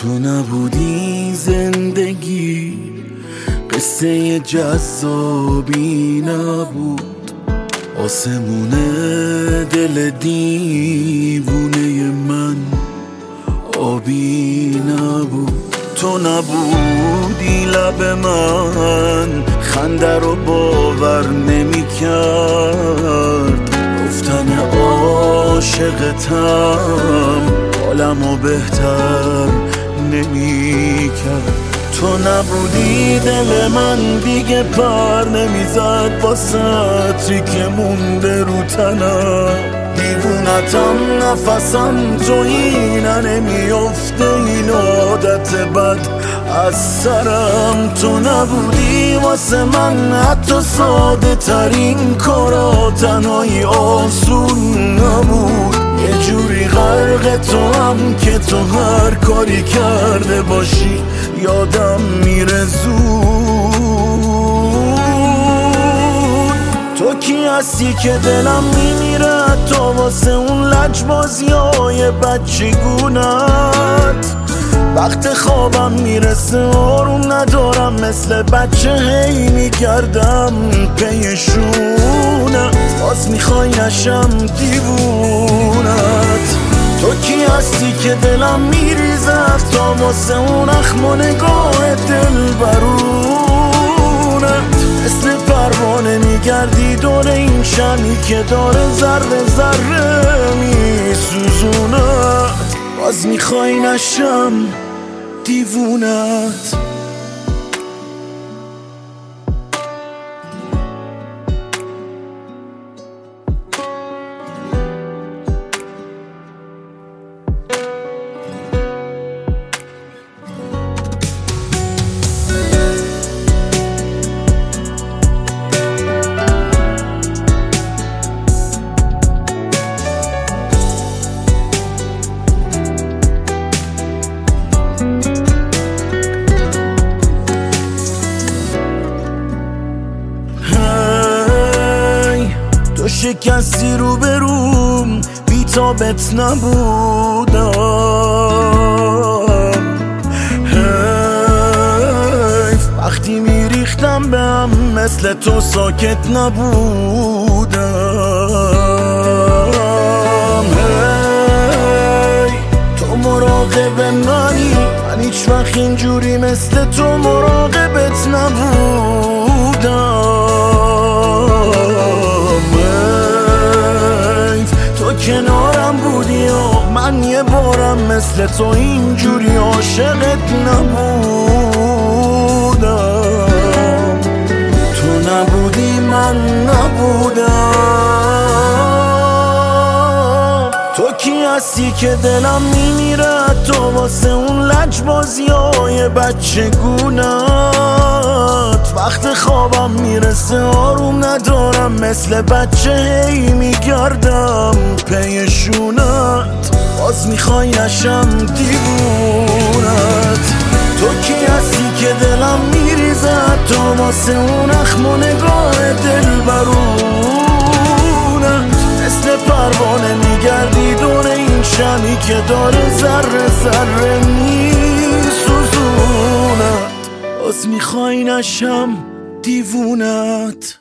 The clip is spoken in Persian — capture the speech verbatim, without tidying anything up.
تو نبودی زندگی قصه جذابی نبود، آسمون دل دیوونه من آبی نبود. تو نبودی لب من خنده رو باور نمی کرد، گفتن عاشقتم حالمو بهتر نمی کرد. تو نبودی دل من دیگه پر نمیزد واسه که مونده رو تنم، دیوونتم نفسم تو اینه نمیافته این عادت بد از سرم. تو نبودی واسه من حتی ساده ترین کارا تنهایی آسون نبود، یه جوری غرق تو هم که تو هر کاری کرده باشی یادم میره زود. تو کی هستی که دلم میمیره تا واسه اون لجبازیای بچگونت، وقت خوابم میرسه آروم ندارم مثل بچه هی میگردم پیشونت، باز میخوای نشم دیوونت. تو کی هستی که دلم میریزد تا واسه اون اخم و نگاه دل برونت، مثل پروانه میگردی دور این شمی که داره ذره ذره میسوزونت، باز میخوای نشم دیوونت. تو شکستی رو بروم بی تابت نبودم، حیف وقتی میریختم به هم مثل تو ساکت نبودم. هی تو مراقب منی، من هیچ وقت اینجوری مثل تو مراقبت نبودم. کنارم بودی و من یه بارم مثل تو اینجوری عاشقت نبودم. تو نبودی من نبودم. تو کی هستی که دلم میمیره تو واسه اون لجبازیای بچگونت، وقت خوابم میرسه آروم ندارم مثل بچه هی میگردم پیشونت، باز میخوای نشم دیوونت. تو کی هستی که دلم میریزد تو واسه اون اخم و نگاه دل برونت، مثل پروانه میگردی دور این شمی که داره ذره ذره میسوزونت، باز میخوای نشم دیوونت.